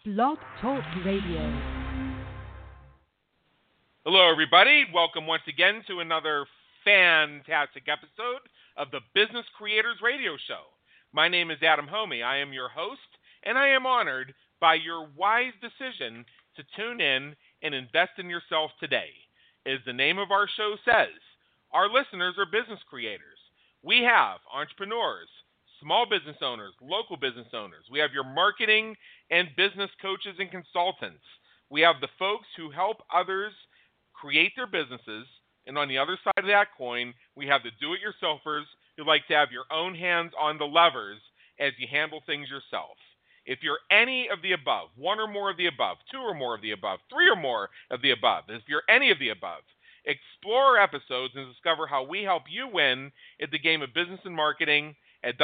Blog Talk Radio. Hello, everybody. Welcome once again to another fantastic episode of the Business Creators Radio Show. My name is Adam Homey. I am your host, and I am honored by your wise decision to tune in and invest in yourself today. As the name of our show says, our listeners are business creators. We have entrepreneurs, small business owners, local business owners. We have your marketing and business coaches and consultants. We have the folks who help others create their businesses. And on the other side of that coin, we have the do-it-yourselfers who like to have your own hands on the levers as you handle things yourself. If you're any of the above, one or more of the above, two or more of the above, three or more of the above, if you're any of the above, explore our episodes and discover how we help you win at the game of business and marketing at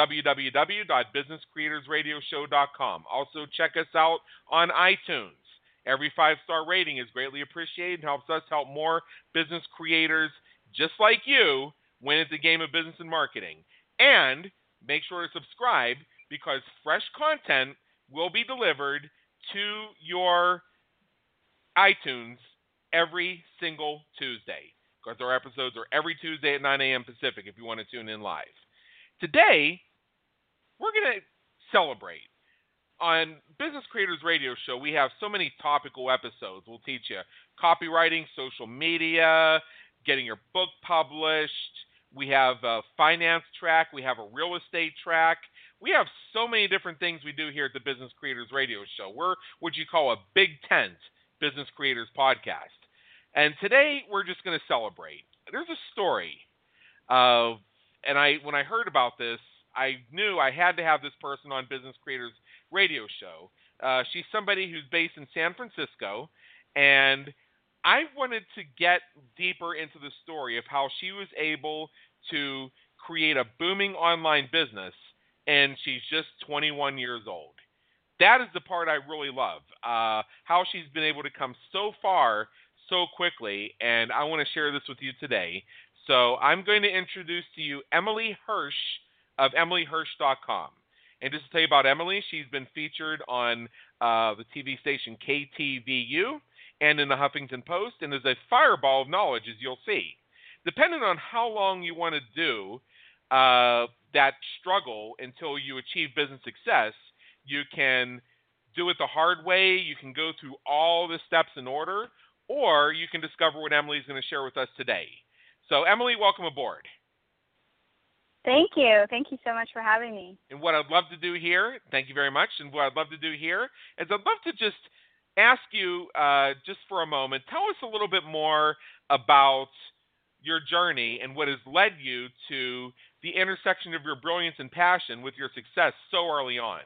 www.businesscreatorsradioshow.com. Also, check us out on iTunes. Every 5-star rating is greatly appreciated and helps us help more business creators just like you win at the game of business and marketing. And make sure to subscribe because fresh content will be delivered to your iTunes every single Tuesday, because our episodes are every Tuesday at 9 a.m. Pacific if you want to tune in live. Today, we're going to celebrate. On Business Creators Radio Show, we have so many topical episodes. We'll teach you copywriting, social media, getting your book published. We have a finance track. We have a real estate track. We have so many different things we do here at the Business Creators Radio Show. We're what you call a Big Tent Business Creators podcast. And today, we're just going to celebrate. There's a story of, and when I heard about this, I knew I had to have this person on Business Creators Radio Show. She's somebody who's based in San Francisco, and I wanted to get deeper into the story of how she was able to create a booming online business, and she's just 21 years old. That is the part I really love, how she's been able to come so far so quickly, and I want to share this with you today. So I'm going to introduce to you Emily Hirsch of EmilyHirsch.com. And just to tell you about Emily, she's been featured on the TV station KTVU and in the Huffington Post, and is a fireball of knowledge, as you'll see. Depending on how long you want to do that struggle until you achieve business success, you can do it the hard way, you can go through all the steps in order, or you can discover what Emily's going to share with us today. So, Emily, welcome aboard. Thank you. Thank you so much for having me. And what I'd love to do here, thank you very much, and what I'd love to do here is I'd love to just ask you, just for a moment, tell us a little bit more about your journey and what has led you to the intersection of your brilliance and passion with your success so early on.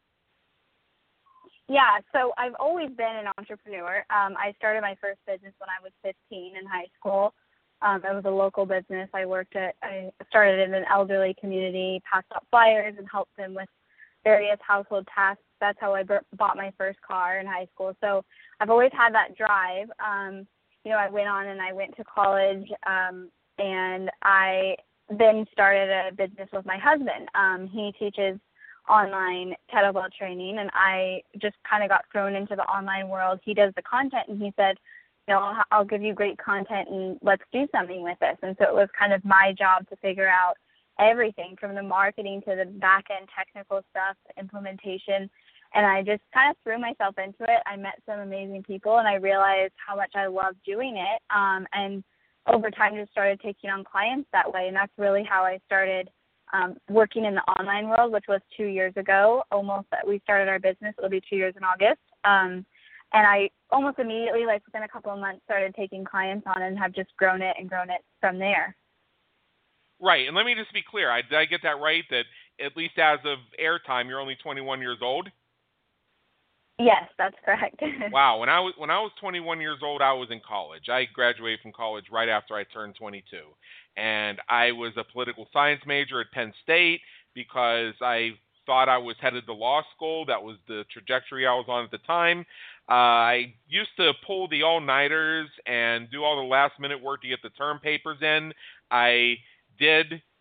Yeah, so I've always been an entrepreneur. I started my first business when I was 15 in high school. It was a local business. I started in an elderly community, passed out flyers, and helped them with various household tasks. That's how I bought my first car in high school. So I've always had that drive. I went on and I went to college, and I then started a business with my husband. He teaches online kettlebell training, and I just kind of got thrown into the online world. He does the content, and he said, I'll give you great content and let's do something with this. And so it was kind of my job to figure out everything from the marketing to the back-end technical stuff, the implementation. And I just kind of threw myself into it. I met some amazing people, and I realized how much I loved doing it. And over time just started taking on clients that way. And that's really how I started working in the online world, which was 2 years ago. We started our business. It'll be 2 years in August. And I almost immediately, within a couple of months, started taking clients on and have just grown it from there. Right. And let me just be clear. Did I get that right, that at least as of airtime, you're only 21 years old? Yes, that's correct. Wow. When I was 21 years old, I was in college. I graduated from college right after I turned 22. And I was a political science major at Penn State because I thought I was headed to law school. That was the trajectory I was on at the time. I used to pull the all-nighters and do all the last-minute work to get the term papers in. I did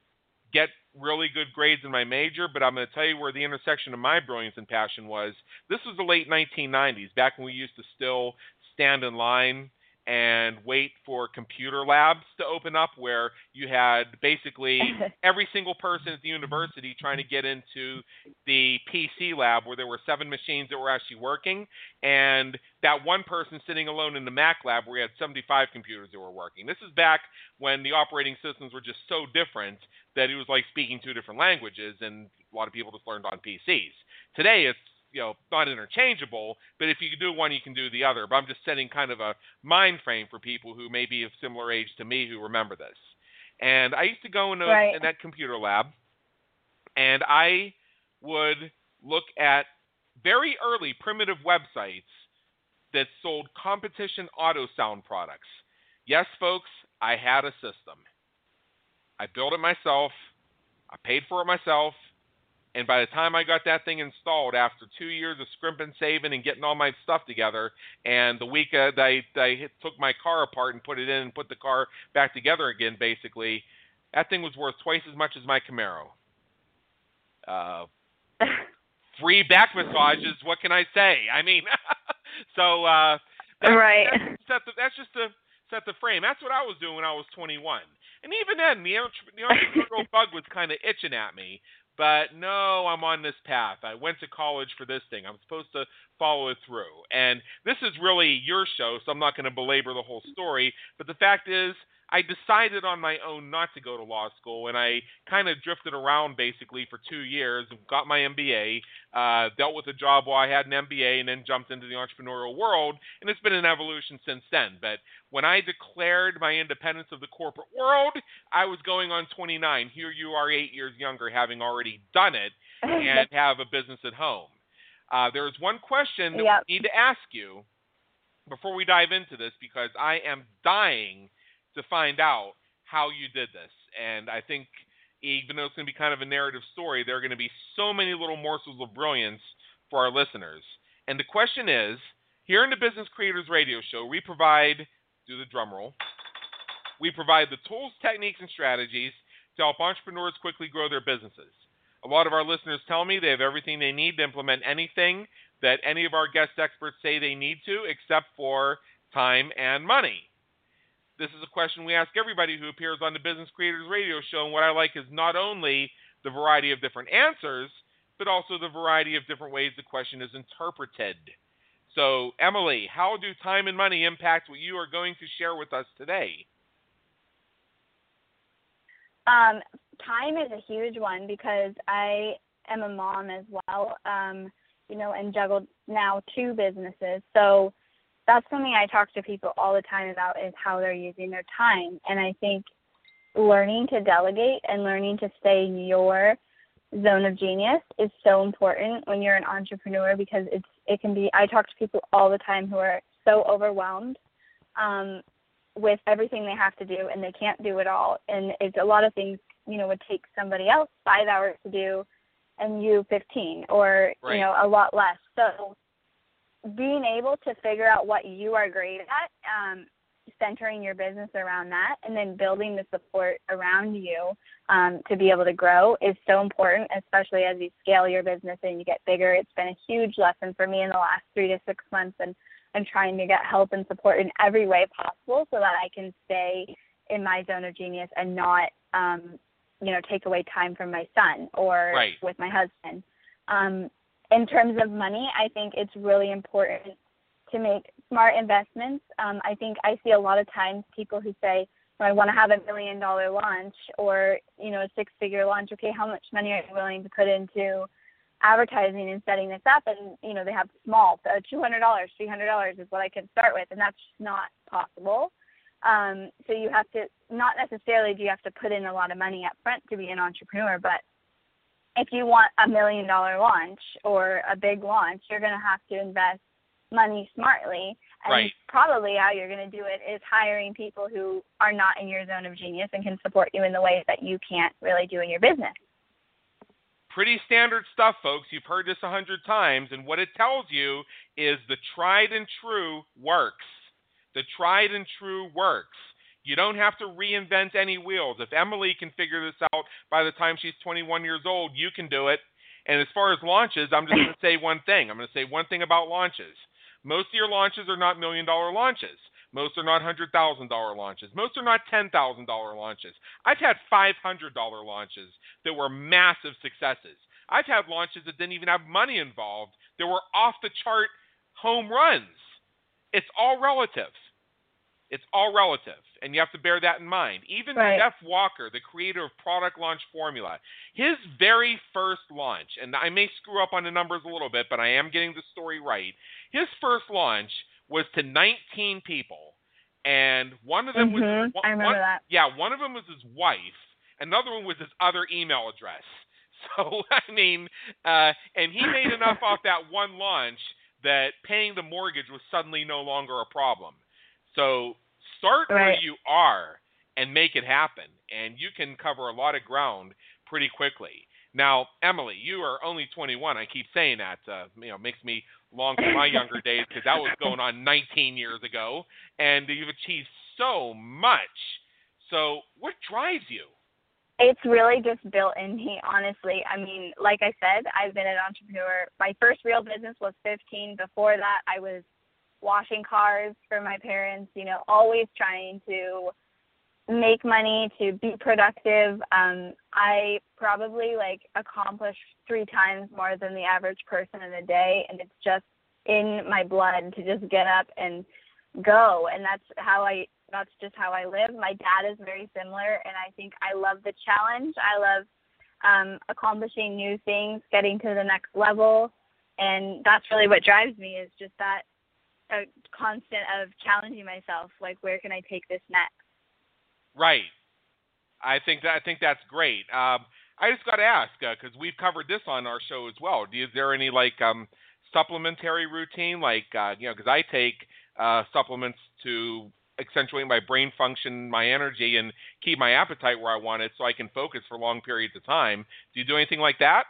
get really good grades in my major, but I'm going to tell you where the intersection of my brilliance and passion was. This was the late 1990s, back when we used to still stand in line and wait for computer labs to open up, where you had basically every single person at the university trying to get into the PC lab, where there were 7 machines that were actually working, and that one person sitting alone in the Mac lab where we had 75 computers that were working. This is back when the operating systems were just so different that it was like speaking 2 different languages, and a lot of people just learned on PCs. Today, it's not interchangeable, but if you can do one, you can do the other. But I'm just setting kind of a mind frame for people who may be of similar age to me who remember this. And I used to go in that computer lab, and I would look at very early primitive websites that sold competition auto sound products. Yes, folks, I had a system. I built it myself. I paid for it myself. And by the time I got that thing installed, after 2 years of scrimping, saving, and getting all my stuff together, and the week that I took my car apart and put it in and put the car back together again, basically, that thing was worth twice as much as my Camaro. Free back massages, what can I say? I mean, so that's just to set the frame. That's what I was doing when I was 21. And even then, the entrepreneurial bug was kind of itching at me. But no, I'm on this path. I went to college for this thing. I'm supposed to follow it through. And this is really your show, so I'm not going to belabor the whole story. But the fact is, I decided on my own not to go to law school, and I kind of drifted around basically for 2 years, got my MBA, dealt with a job while I had an MBA, and then jumped into the entrepreneurial world, and it's been an evolution since then. But when I declared my independence of the corporate world, I was going on 29. Here you are 8 years younger, having already done it, and have a business at home. There's one question that we need to ask you before we dive into this, because I am dying to find out how you did this. And I think, even though it's going to be kind of a narrative story, there are going to be so many little morsels of brilliance for our listeners. And the question is, here in the Business Creators Radio Show, we provide, do the drum roll, we provide the tools, techniques, and strategies to help entrepreneurs quickly grow their businesses. A lot of our listeners tell me they have everything they need to implement anything that any of our guest experts say they need to, except for time and money. This is a question we ask everybody who appears on the Business Creators Radio Show, and what I like is not only the variety of different answers, but also the variety of different ways the question is interpreted. So, Emily, how do time and money impact what you are going to share with us today? Time is a huge one, because I am a mom as well, and juggle now 2 businesses. So that's something I talk to people all the time about, is how they're using their time. And I think learning to delegate and learning to stay in your zone of genius is so important when you're an entrepreneur, because it can be, I talk to people all the time who are so overwhelmed with everything they have to do, and they can't do it all. And it's a lot of things, would take somebody else 5 hours to do, and you 15, or, a lot less. So being able to figure out what you are great at, centering your business around that, and then building the support around you to be able to grow is so important, especially as you scale your business and you get bigger. It's been a huge lesson for me in the last 3 to 6 months, and I'm trying to get help and support in every way possible so that I can stay in my zone of genius and not, take away time from my son or with my husband. In terms of money, I think it's really important to make smart investments. I think I see a lot of times people who say, I want to have $1 million launch, or, a 6-figure launch. Okay, how much money are you willing to put into advertising and setting this up? And, they have small, so $200, $300 is what I can start with, and that's just not possible. So you have to, not necessarily do you have to put in a lot of money up front to be an entrepreneur, but if you want $1 million launch or a big launch, you're going to have to invest money smartly. And probably how you're going to do it is hiring people who are not in your zone of genius and can support you in the ways that you can't really do in your business. Pretty standard stuff, folks. You've heard this 100 times, and what it tells you is the tried and true works. The tried and true works. You don't have to reinvent any wheels. If Emily can figure this out by the time she's 21 years old, you can do it. And as far as launches, I'm just going to say one thing. I'm going to say one thing about launches. Most of your launches are not $1 million launches. Most are not $100,000 launches. Most are not $10,000 launches. I've had $500 launches that were massive successes. I've had launches that didn't even have money involved that were off-the-chart home runs. It's all relative. It's all relative, and you have to bear that in mind. Even Jeff Walker, the creator of Product Launch Formula, his very first launch, and I may screw up on the numbers a little bit, but I am getting the story right. His first launch was to 19 people, and one of them was I remember that. Yeah, one of them was his wife. Another one was his other email address. So I mean, and he made enough off that one launch that paying the mortgage was suddenly no longer a problem. So start where you are and make it happen, and you can cover a lot of ground pretty quickly. Now, Emily, you are only 21. I keep saying that. Makes me long for my younger days because that was going on 19 years ago, and you've achieved so much. So what drives you? It's really just built in me, honestly. I mean, like I said, I've been an entrepreneur. My first real business was 15. Before that, I was washing cars for my parents, always trying to make money, to be productive. I probably accomplish 3 times more than the average person in a day, and it's just in my blood to just get up and go. And that's just how I live. My dad is very similar, and I think I love the challenge. I love accomplishing new things, getting to the next level, and that's really what drives me, is just that a constant of challenging myself, where can I take this next? Right. I think that's great. I just got to ask, because we've covered this on our show as well. Is there any supplementary routine, because I take supplements to accentuate my brain function, my energy, and keep my appetite where I want it, so I can focus for long periods of time. Do you do anything like that?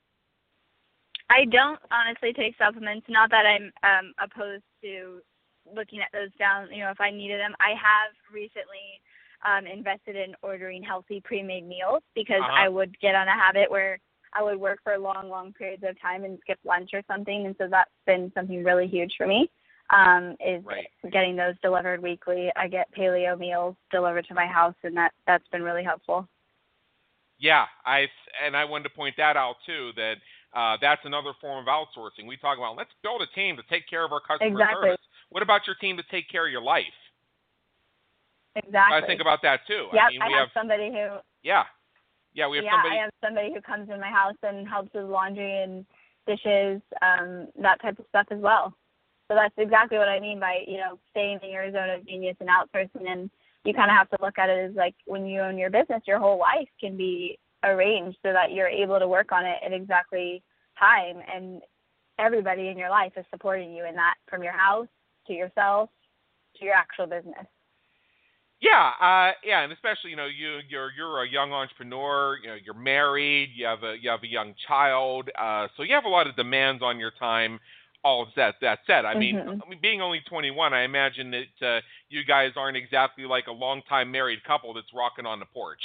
I don't honestly take supplements. Not that I'm opposed to looking at those down, if I needed them. I have recently invested in ordering healthy pre-made meals because I would get on a habit where I would work for long, long periods of time and skip lunch or something. And so that's been something really huge for me, is getting those delivered weekly. I get paleo meals delivered to my house, and that's been really helpful. Yeah, I wanted to point that out too, that that's another form of outsourcing. We talk about, let's build a team to take care of our customer service. What about your team to take care of your life? Exactly. I think about that too. Yeah, I have somebody who. Yeah, we have somebody. I have somebody who comes in my house and helps with laundry and dishes, that type of stuff as well. So that's exactly what I mean by, staying in your zone of genius and outsourcing. And you kind of have to look at it as when you own your business, your whole life can be arranged so that you're able to work on it at exactly time, and everybody in your life is supporting you in that, from your house to yourself to your actual business. Yeah, and especially you're a young entrepreneur. You're married. You have a young child. So you have a lot of demands on your time. All of that said, I mean, being only 21, I imagine that you guys aren't exactly like a long-time married couple that's rocking on the porch.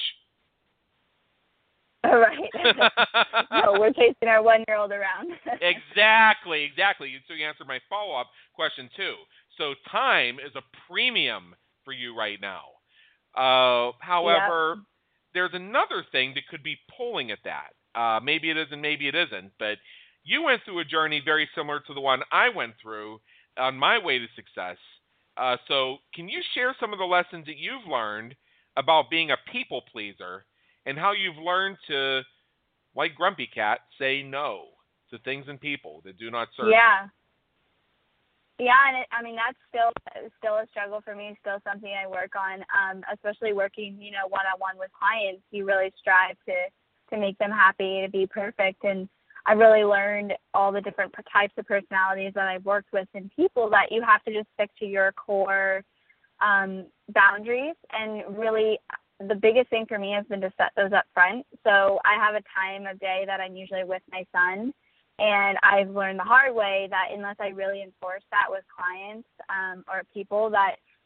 Right. No, we're chasing our 1-year-old around. Exactly. So you answered my follow-up question too. So time is a premium for you right now. However, there's another thing that could be pulling at that. Maybe it is and maybe it isn't, but you went through a journey very similar to the one I went through on my way to success. So can you share some of the lessons that you've learned about being a people pleaser and how you've learned to, like Grumpy Cat, say no to things and people that do not serve you? Yeah, and that's still a struggle for me, still something I work on, especially working, one-on-one with clients. You really strive to make them happy, to be perfect. And I really learned all the different types of personalities that I've worked with and people, that you have to just stick to your core boundaries. And really, the biggest thing for me has been to set those up front. So I have a time of day that I'm usually with my son. And I've learned the hard way that unless I really enforce that with clients or people, that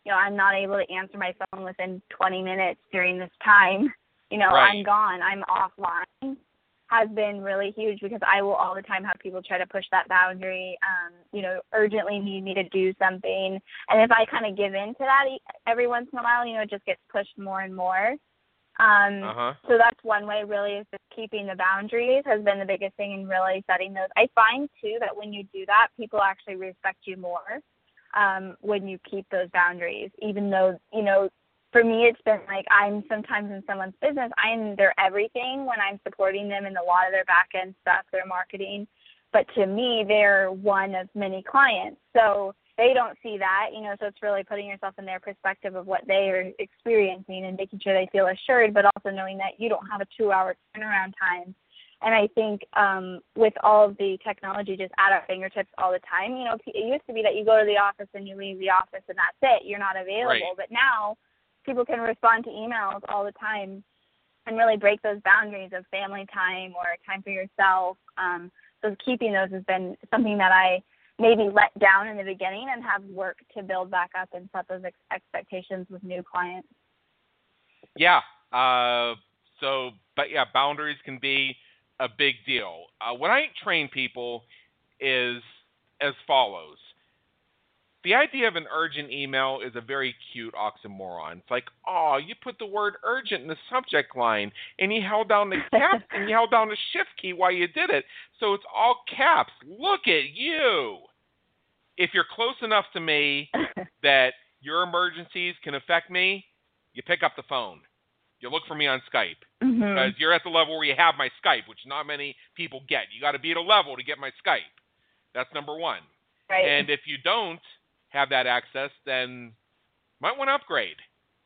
I'm not able to answer my phone within 20 minutes during this time. Right. I'm gone, I'm offline, has been really huge because I will all the time have people try to push that boundary, urgently need me to do something. And if I kind of give in to that every once in a while, it just gets pushed more and more. So that's one way, really, is just keeping the boundaries has been the biggest thing, and really setting those. I find, too, that when you do that, people actually respect you more when you keep those boundaries, even though, for me, it's been like I'm sometimes in someone's business, I'm their everything when I'm supporting them in a lot of their back-end stuff, their marketing. But to me, they're one of many clients. So they don't see that, so it's really putting yourself in their perspective of what they are experiencing and making sure they feel assured, but also knowing that you don't have a 2-hour turnaround time. And I think with all of the technology just at our fingertips all the time, it used to be that you go to the office and you leave the office and that's it. You're not available. Right. But now people can respond to emails all the time and really break those boundaries of family time or time for yourself. So keeping those has been something that I maybe let down in the beginning and have worked to build back up and set those expectations with new clients. Yeah. Boundaries can be a big deal. What I train people is as follows. The idea of an urgent email is a very cute oxymoron. It's like, oh, you put the word urgent in the subject line, and you held down the caps and you held down the shift key while you did it. So it's all caps. Look at you. If you're close enough to me that your emergencies can affect me, you pick up the phone. You look for me on Skype. Because you're at the level where you have my Skype, which not many people get. You got to be at a level to get my Skype. That's number one. Right. And if you don't have that access, then might want to upgrade.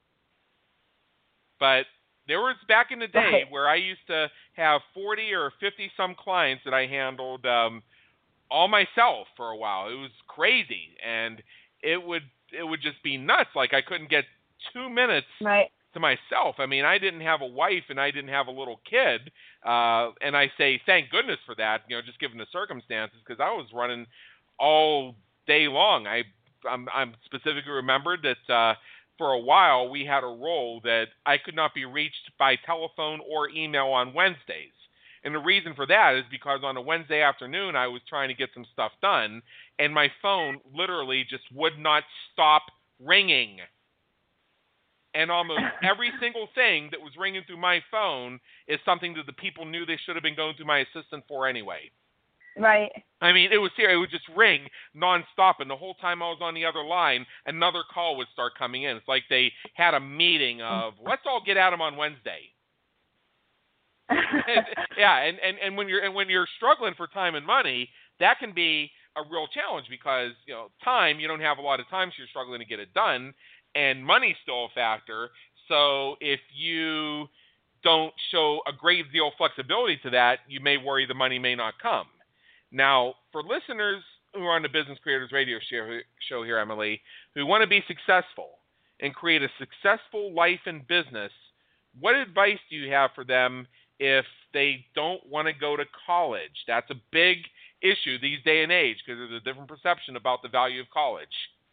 But there was back in the day where I used to have 40 or 50 some clients that I handled all myself for a while. It was crazy, and it would just be nuts. Like I couldn't get 2 minutes to myself. I mean, I didn't have a wife and I didn't have a little kid, and I say thank goodness for that. Just given the circumstances, because I was running all day long. I'm specifically remembered that for a while we had a rule that I could not be reached by telephone or email on Wednesdays. And the reason for that is because on a Wednesday afternoon I was trying to get some stuff done, and my phone literally just would not stop ringing. And almost every single thing that was ringing through my phone is something that the people knew they should have been going through my assistant for anyway. Right. I mean, it was here. It would just ring nonstop, and the whole time I was on the other line, another call would start coming in. It's like they had a meeting of, let's all get at them on Wednesday. and when you're struggling for time and money, that can be a real challenge because time, you don't have a lot of time, so you're struggling to get it done, and money's still a factor. So if you don't show a great deal of flexibility to that, you may worry the money may not come. Now, for listeners who are on the Business Creators Radio show here, Emily, who want to be successful and create a successful life and business, what advice do you have for them if they don't want to go to college? That's a big issue these day and age because there's a different perception about the value of college.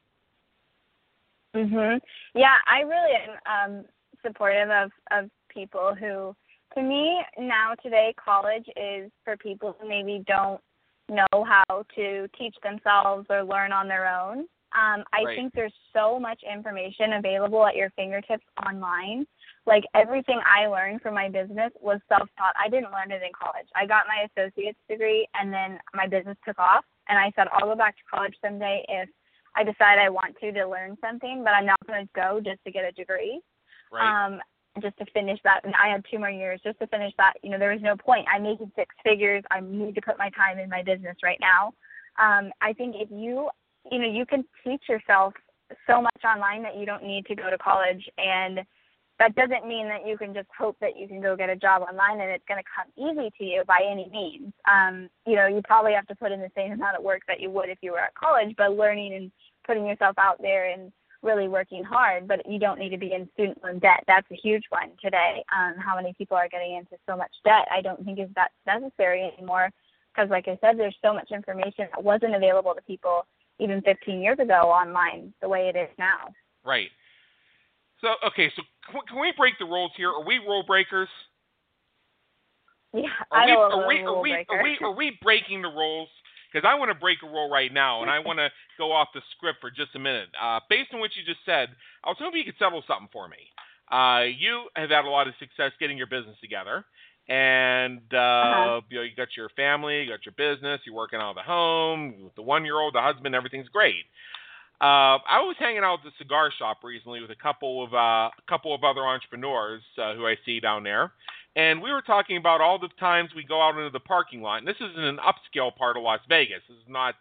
Yeah, I really am supportive of people who, to me, now today, college is for people who maybe don't know how to teach themselves or learn on their own. I think there's so much information available at your fingertips online. Like everything I learned from my business was self-taught. I didn't learn it in college. I got my associate's degree and then my business took off. And I said, I'll go back to college someday if I decide I want to learn something, but I'm not going to go just to get a degree. Just to finish that. And I had 2 more years just to finish that. There was no point. I'm making 6 figures. I need to put my time in my business right now. I think if you can teach yourself so much online that you don't need to go to college. And that doesn't mean that you can just hope that you can go get a job online and it's going to come easy to you by any means. You probably have to put in the same amount of work that you would if you were at college, but learning and putting yourself out there and really working hard, but you don't need to be in student loan debt. That's a huge one today. How many people are getting into so much debt? I don't think that's necessary anymore because, like I said, there's so much information that wasn't available to people even 15 years ago online the way it is now. Right. So, okay, so can we break the rules here? Are we rule breakers? Yeah, I know a rule breaker. Are we breaking the rules? Because I want to break a rule right now, and I want to go off the script for just a minute. Based on what you just said, I was hoping you could settle something for me. You have had a lot of success getting your business together, and you know, you got your family, you got your business, you're working out of the home with the 1-year-old, the husband, everything's great. I was hanging out at the cigar shop recently with a couple of other entrepreneurs who I see down there, and we were talking about all the times we go out into the parking lot. And this is in an upscale part of Las Vegas. This is not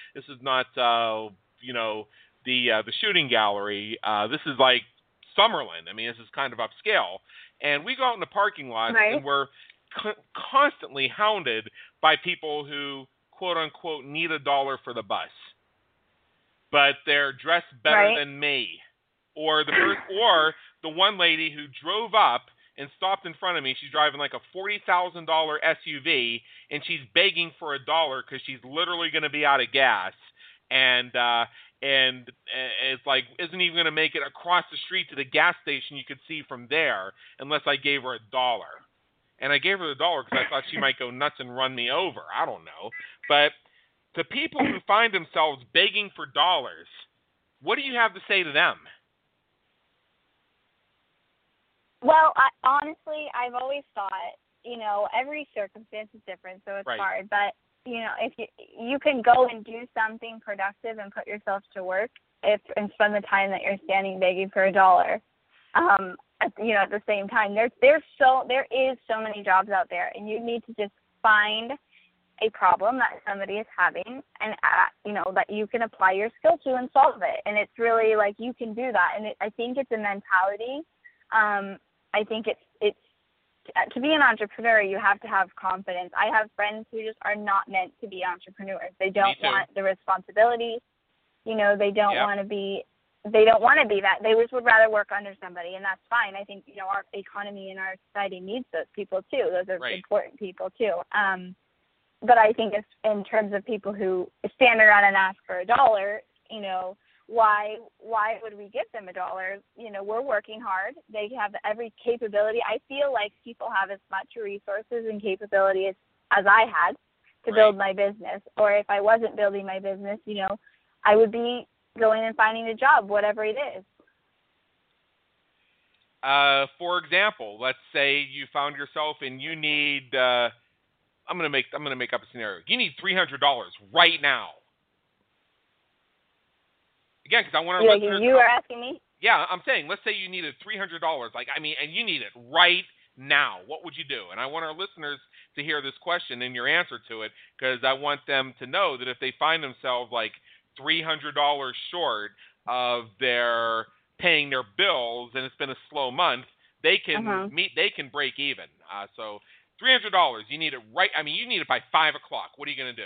you know, the shooting gallery. This is like Summerlin. I mean, this is kind of upscale. And we go out in the parking lot, right. and we're constantly hounded by people who quote unquote need $1 for the bus, but they're dressed better right. than me, or the one lady who drove up and stopped in front of me. She's driving like a $40,000 SUV, and she's begging for $1 because she's literally going to be out of gas, and it's like isn't even going to make it across the street to the gas station you could see from there unless I gave her $1. And I gave her the $1 because I thought she might go nuts and run me over. I don't know, but to people who find themselves begging for dollars, what do you have to say to them? Well, honestly, I've always thought, you know, every circumstance is different, so it's right. hard. But, you know, if you can go and do something productive and put yourself to work and spend the time that you're standing begging for $1, you know, at the same time. There is so many jobs out there, and you need to just find a problem that somebody is having and, you know, that you can apply your skill to and solve it. And it's really like you can do that. And I think it's a mentality. I think it's to be an entrepreneur, you have to have confidence. I have friends who just are not meant to be entrepreneurs. They don't want the responsibilities. You know, they don't want to be that. They just would rather work under somebody, and that's fine. I think, you know, our economy and our society needs those people too. Those are right. important people too. But I think it's in terms of people who stand around and ask for $1, you know, why would we give them $1? You know, we're working hard. They have every capability. I feel like people have as much resources and capability as I had to right. build my business. Or if I wasn't building my business, you know, I would be going and finding a job, whatever it is. For example, let's say you found yourself and you need I'm gonna make up a scenario. You need $300 right now. Again, because I want our listeners. You are asking me? Yeah, I'm saying, let's say you needed $300. Like, I mean, and you need it right now. What would you do? And I want our listeners to hear this question and your answer to it, because I want them to know that if they find themselves like $300 short of their paying their bills and it's been a slow month, they can they can break even. So $300, you need it right. I mean, you need it by 5 o'clock. What are you going to do?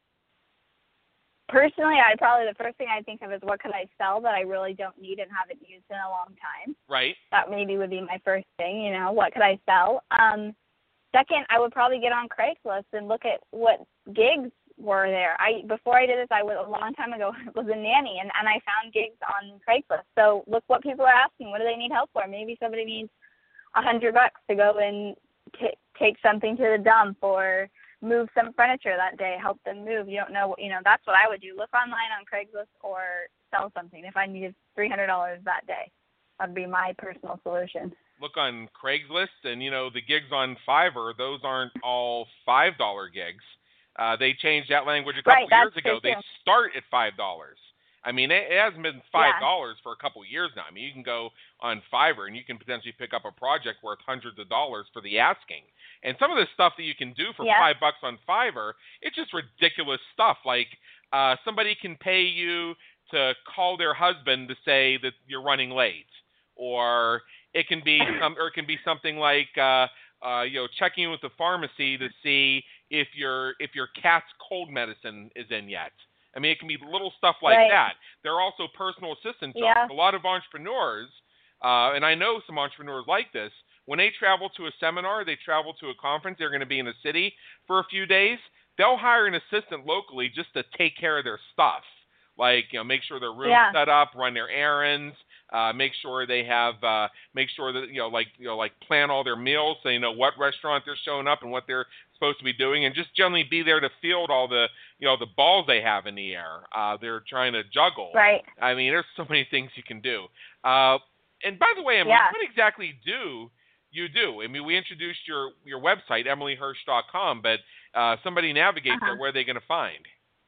Personally, the first thing I think of is what could I sell that I really don't need and haven't used in a long time. Right. That maybe would be my first thing, you know, what could I sell? Second, I would probably get on Craigslist and look at what gigs were there. Before I did this, a long time ago, was a nanny, and I found gigs on Craigslist. So look what people are asking. What do they need help for? Maybe somebody needs $100 to go and take something to the dump or move some furniture that day, help them move. You don't know, you know, that's what I would do. Look online on Craigslist or sell something if I needed $300 that day. That'd be my personal solution. Look on Craigslist, and, you know, the gigs on Fiverr, those aren't all $5 gigs. They changed that language a couple years ago. They start at $5. I mean, it hasn't been $5 for a couple years now. I mean, you can go on Fiverr and you can potentially pick up a project worth hundreds of dollars for the asking. And some of the stuff that you can do for $5 on Fiverr, it's just ridiculous stuff. Like somebody can pay you to call their husband to say that you're running late, or it can be something like checking in with the pharmacy to see if your cat's cold medicine is in yet. I mean, it can be little stuff like that. There are also personal assistant jobs. Yeah. A lot of entrepreneurs, and I know some entrepreneurs like this, when they travel to a seminar, they travel to a conference, they're going to be in a city for a few days, they'll hire an assistant locally just to take care of their stuff. Like, you know, make sure their room's set up, run their errands, Make sure they have, make sure that like plan all their meals, so you know what restaurant they're showing up and what they're supposed to be doing, and just generally be there to field all the the balls they have in the air. They're trying to juggle. Right. I mean, there's so many things you can do. And by the way, Emily, what exactly do you do? I mean, we introduced your website, emilyhirsch.com, but somebody navigates it. Where are they going to find?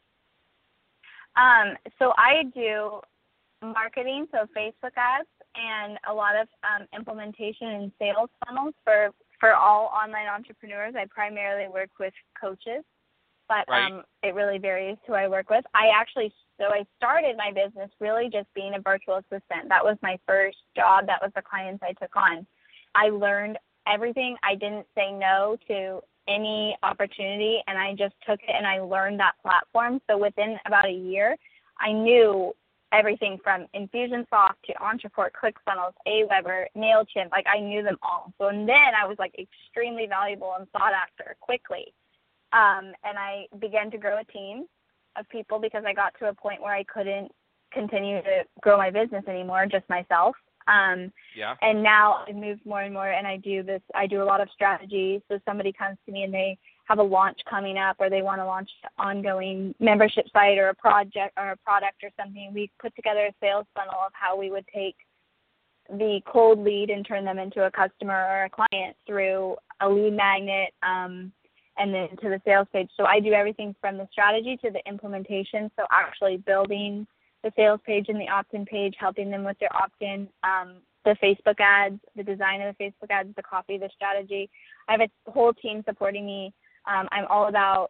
So I do marketing, so Facebook ads, and a lot of implementation and sales funnels for all online entrepreneurs. I primarily work with coaches, but it really varies who I work with. I started my business really just being a virtual assistant. That was my first job. That was the clients I took on. I learned everything. I didn't say no to any opportunity, and I just took it and I learned that platform. So within about a year, I knew everything from Infusionsoft to Ontraport, ClickFunnels, Aweber, MailChimp. Like, I knew them all. So and then I was like extremely valuable and sought after quickly. And I began to grow a team of people because I got to a point where I couldn't continue to grow my business anymore, just myself. And now I've moved more and more, and I do a lot of strategy. So somebody comes to me and they have a launch coming up, or they want to launch an ongoing membership site or a project or a product or something. We put together a sales funnel of how we would take the cold lead and turn them into a customer or a client through a lead magnet, and then to the sales page. So I do everything from the strategy to the implementation. So actually building the sales page and the opt-in page, helping them with their opt-in, the Facebook ads, the design of the Facebook ads, the copy, the strategy. I have a whole team supporting me. I'm all about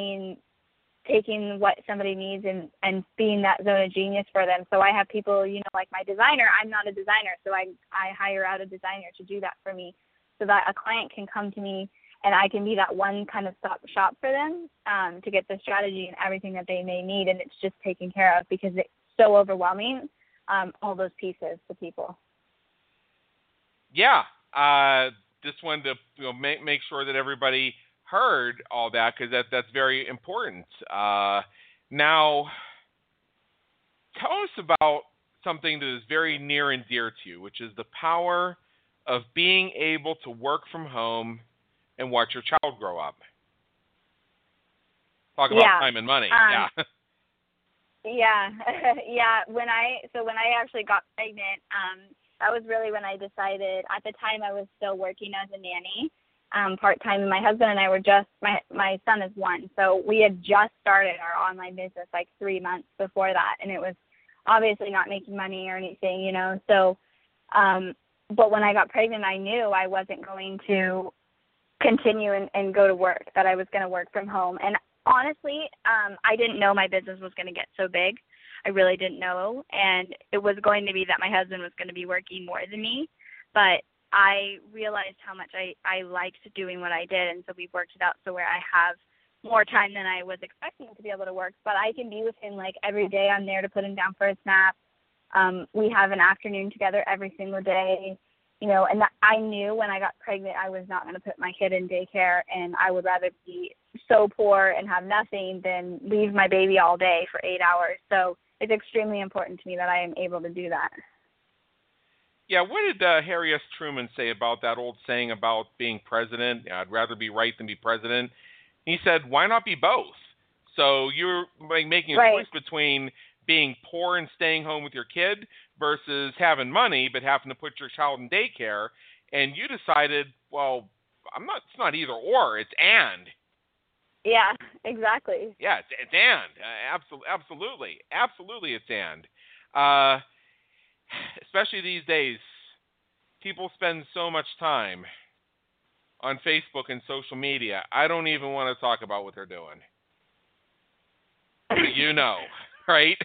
taking what somebody needs and being that zone of genius for them. So I have people, like my designer. I'm not a designer, so I hire out a designer to do that for me, so that a client can come to me and I can be that one kind of stop shop for them to get the strategy and everything that they may need, and it's just taken care of because it's so overwhelming, all those pieces to people. Yeah, just wanted to make sure that everybody heard all that, because that's very important. Now, tell us about something that is very near and dear to you, which is the power of being able to work from home and watch your child grow up. Talk about time and money. Yeah. When I actually got pregnant, that was really when I decided. At the time, I was still working as a nanny, part-time, and my husband and I were my son is 1, so we had just started our online business like 3 months before that, and it was obviously not making money or anything, so, but when I got pregnant, I knew I wasn't going to continue and go to work, that I was going to work from home. And honestly, I didn't know my business was going to get so big. I really didn't know. And it was going to be that my husband was going to be working more than me. But I realized how much I liked doing what I did. And so we worked it out so where I have more time than I was expecting to be able to work. But I can be with him like every day. I'm there to put him down for a nap. We have an afternoon together every single day. And I knew when I got pregnant I was not going to put my kid in daycare, and I would rather be so poor and have nothing than leave my baby all day for 8 hours. So it's extremely important to me that I am able to do that. Yeah, what did Harry S. Truman say about that old saying about being president? I'd rather be right than be president. He said, why not be both? So you're making a choice between being poor and staying home with your kid versus having money but having to put your child in daycare, and you decided, well, it's not either or, it's and. Yeah, exactly. Yeah, it's and. Absolutely it's and. Especially these days, people spend so much time on Facebook and social media. I don't even want to talk about what they're doing. Right?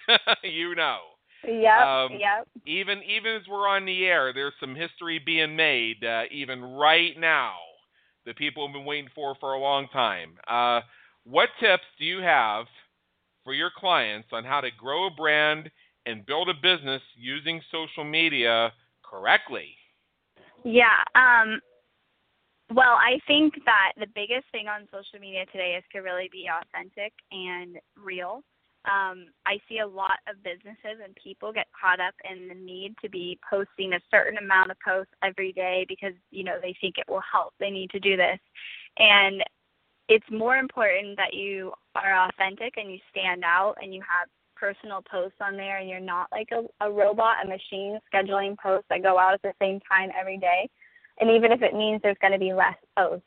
Yep. Even as we're on the air, there's some history being made, even right now, that people have been waiting for a long time. What tips do you have for your clients on how to grow a brand and build a business using social media correctly? Yeah. Well, I think that the biggest thing on social media today is to really be authentic and real. I see a lot of businesses and people get caught up in the need to be posting a certain amount of posts every day because, they think it will help. They need to do this. And it's more important that you are authentic and you stand out and you have personal posts on there and you're not like a robot, a machine scheduling posts that go out at the same time every day. And even if it means there's going to be less posts.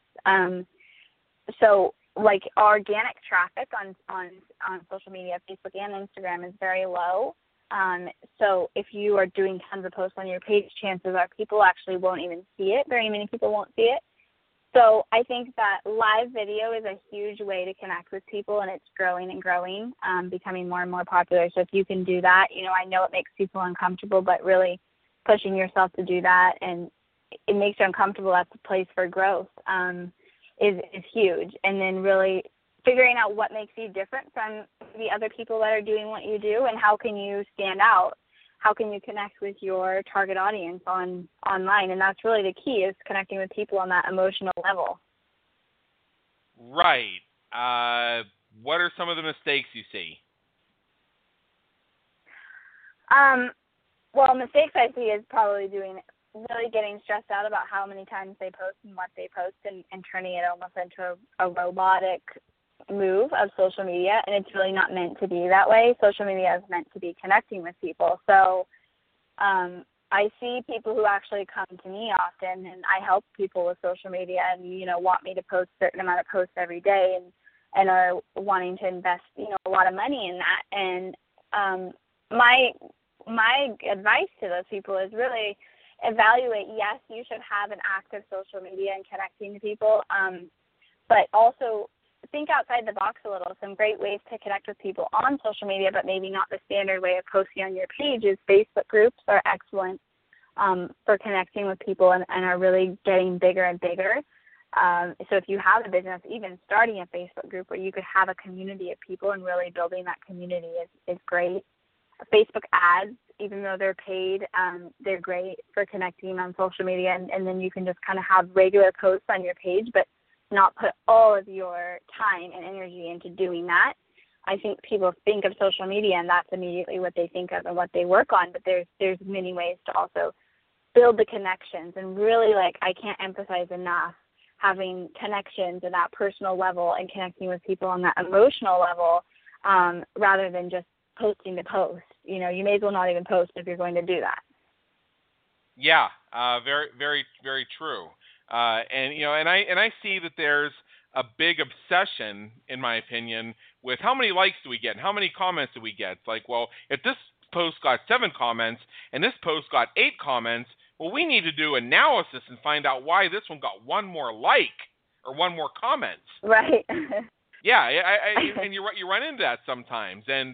So like organic traffic on social media, Facebook and Instagram is very low. So if you are doing tons of posts on your page, chances are people actually won't even see it. Very many people won't see it. So I think that live video is a huge way to connect with people, and it's growing and growing, becoming more and more popular. So if you can do that, I know it makes people uncomfortable, but really pushing yourself to do that, and it makes you uncomfortable, that's a place for growth, is huge. And then really figuring out what makes you different from the other people that are doing what you do, and how can you stand out. How can you connect with your target audience online? And that's really the key, is connecting with people on that emotional level. Right. What are some of the mistakes you see? Well, mistakes I see is probably really getting stressed out about how many times they post and what they post, and turning it almost into a robotic move of social media, and it's really not meant to be that way. Social media is meant to be connecting with people. So I see people who actually come to me often, and I help people with social media and, want me to post a certain amount of posts every day, and are wanting to invest, a lot of money in that. And my advice to those people is really evaluate. Yes, you should have an active social media and connecting to people, but also think outside the box a little. Some great ways to connect with people on social media, but maybe not the standard way of posting on your page, is Facebook groups are excellent for connecting with people and are really getting bigger and bigger. So if you have a business, even starting a Facebook group where you could have a community of people and really building that community is great. Facebook ads, even though they're paid, they're great for connecting on social media, and then you can just kind of have regular posts on your page, but not put all of your time and energy into doing that. I think people think of social media and that's immediately what they think of and what they work on, but there's many ways to also build the connections, and really, I can't emphasize enough having connections at that personal level and connecting with people on that emotional level, rather than just posting to post. You may as well not even post if you're going to do that. Yeah, very, very, very true. And I see that there's a big obsession, in my opinion, with how many likes do we get and how many comments do we get. It's like, well, if this post got 7 comments and this post got 8 comments, well, we need to do analysis and find out why this one got 1 more like or 1 more comment. Right. Yeah, and you run into that sometimes, and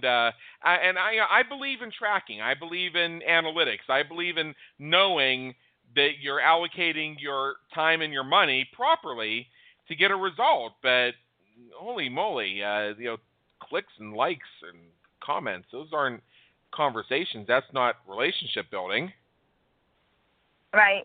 I believe in tracking. I believe in analytics. I believe in knowing that you're allocating your time and your money properly to get a result. But holy moly, clicks and likes and comments, those aren't conversations. That's not relationship building. Right.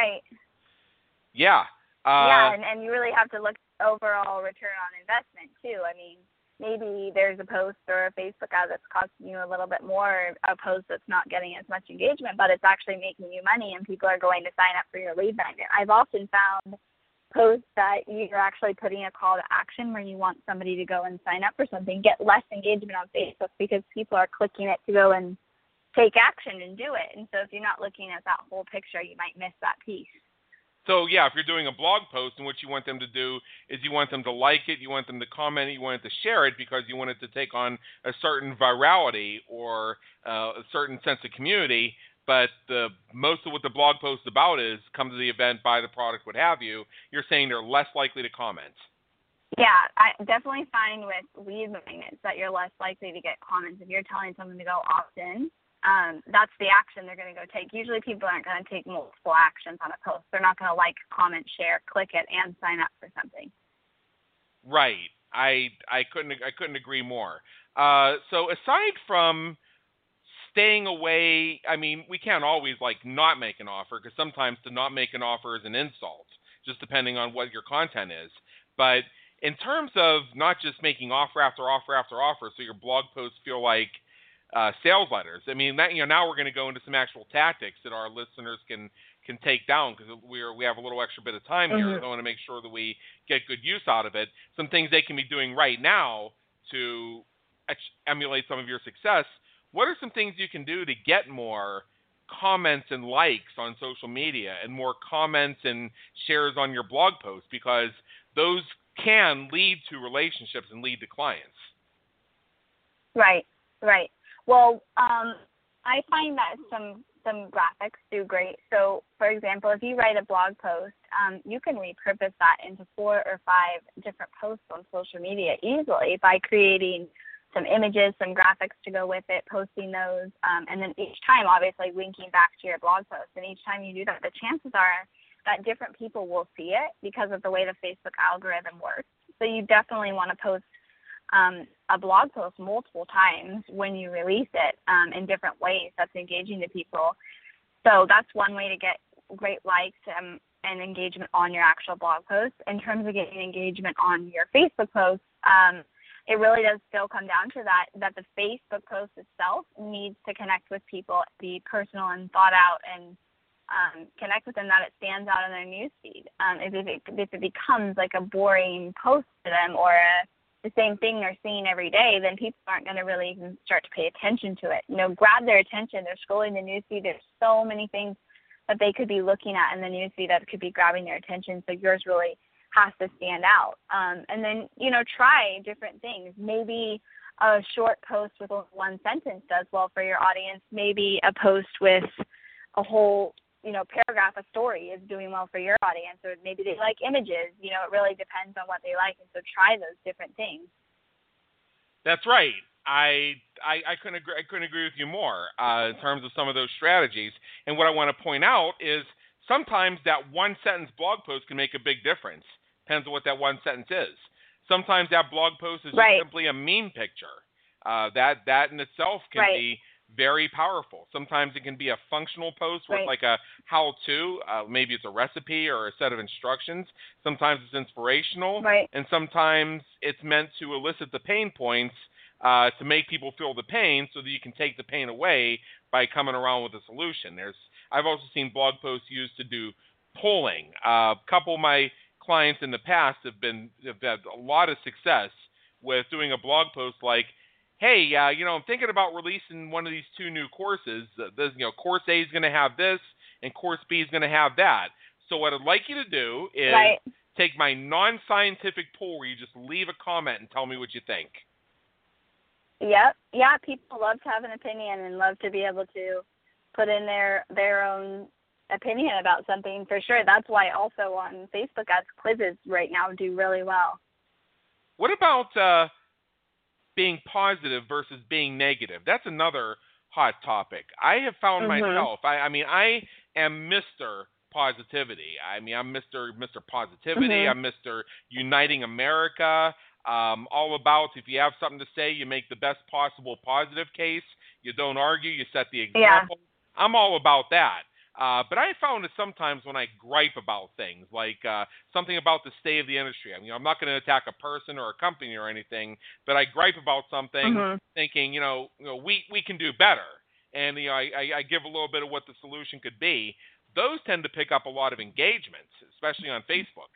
Yeah. And you really have to look at overall return on investment too. I mean, maybe there's a post or a Facebook ad that's costing you a little bit more, a post that's not getting as much engagement, but it's actually making you money and people are going to sign up for your lead magnet. I've often found posts that you're actually putting a call to action where you want somebody to go and sign up for something, get less engagement on Facebook because people are clicking it to go and take action and do it. And so if you're not looking at that whole picture, you might miss that piece. So, yeah, if you're doing a blog post and what you want them to do is you want them to like it, you want them to comment it, you want it to share it because you want it to take on a certain virality or a certain sense of community, but most of what the blog post is about is come to the event, buy the product, what have you, you're saying they're less likely to comment. Yeah, I definitely find with lead magnets that you're less likely to get comments if you're telling someone to go opt-in. That's the action they're going to go take. Usually people aren't going to take multiple actions on a post. They're not going to like, comment, share, click it, and sign up for something. Right. I couldn't agree more. So aside from staying away, I mean, we can't always not make an offer because sometimes to not make an offer is an insult, just depending on what your content is. But in terms of not just making offer after offer after offer, so your blog posts feel like sales letters. I mean, that, now we're going to go into some actual tactics that our listeners can take down, because we have a little extra bit of time here. Mm-hmm. So I want to make sure that we get good use out of it. Some things they can be doing right now to emulate some of your success. What are some things you can do to get more comments and likes on social media and more comments and shares on your blog posts? Because those can lead to relationships and lead to clients. Right. Well, I find that some graphics do great. So, for example, if you write a blog post, you can repurpose that into 4 or 5 different posts on social media easily by creating some images, some graphics to go with it, posting those, and then each time, obviously, linking back to your blog post. And each time you do that, the chances are that different people will see it because of the way the Facebook algorithm works. So you definitely want to post a blog post multiple times when you release it in different ways that's engaging to people. So that's one way to get great likes and engagement on your actual blog post. In terms of getting engagement on your Facebook posts, it really does still come down to that the Facebook post itself needs to connect with people, be personal and thought out, and connect with them, that it stands out in their newsfeed. If it becomes like a boring post to them or the same thing they're seeing every day, then people aren't going to really even start to pay attention to it. Grab their attention. They're scrolling the newsfeed. There's so many things that they could be looking at in the newsfeed that could be grabbing their attention. So yours really has to stand out. And then, try different things. Maybe a short post with one sentence does well for your audience. Maybe a post with a whole paragraph, a story is doing well for your audience, or maybe they like images. It really depends on what they like, and so try those different things. That's right. I couldn't agree with you more in terms of some of those strategies. And what I want to point out is sometimes that one sentence blog post can make a big difference. Depends on what that one sentence is. Sometimes that blog post is just simply a meme picture. That in itself can be very powerful. Sometimes it can be a functional post with like a how-to. Maybe it's a recipe or a set of instructions. Sometimes it's inspirational. And sometimes it's meant to elicit the pain points to make people feel the pain so that you can take the pain away by coming around with a solution. I've also seen blog posts used to do polling. A couple of my clients in the past have had a lot of success with doing a blog post like, hey, I'm thinking about releasing one of these 2 new courses. Course A is going to have this, and Course B is going to have that. So what I'd like you to do is take my non-scientific poll where you just leave a comment and tell me what you think. Yep. Yeah, people love to have an opinion and love to be able to put in their own opinion about something, for sure. That's why also on Facebook ads, quizzes right now do really well. What about being positive versus being negative? That's another hot topic. I have found myself, I am Mr. Positivity. I'm Mr. Positivity. I'm Mr. Uniting America. All about, if you have something to say, you make the best possible positive case. You don't argue. You set the example. Yeah. I'm all about that. But I found that sometimes when I gripe about things, like something about the state of the industry, I'm not going to attack a person or a company or anything, but I gripe about something thinking, we can do better. And, I give a little bit of what the solution could be. Those tend to pick up a lot of engagements, especially on Facebook.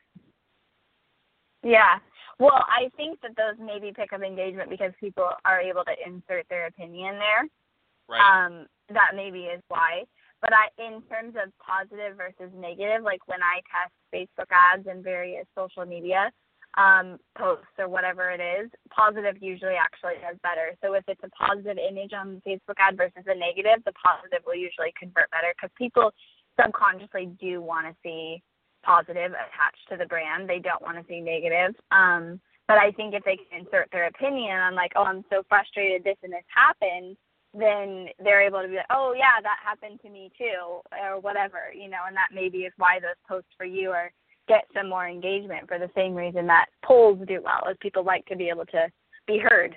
Yeah. Well, I think that those maybe pick up engagement because people are able to insert their opinion there. Right. That maybe is why. But in terms of positive versus negative, like when I test Facebook ads and various social media posts or whatever it is, positive usually actually does better. So if it's a positive image on the Facebook ad versus a negative, the positive will usually convert better because people subconsciously do want to see positive attached to the brand. They don't want to see negative. But I think if they can insert their opinion on like, oh, I'm so frustrated, this and this happened, then they're able to be like, oh, yeah, that happened to me too, or whatever, and that maybe is why those posts for you get some more engagement for the same reason that polls do well, is people like to be able to be heard.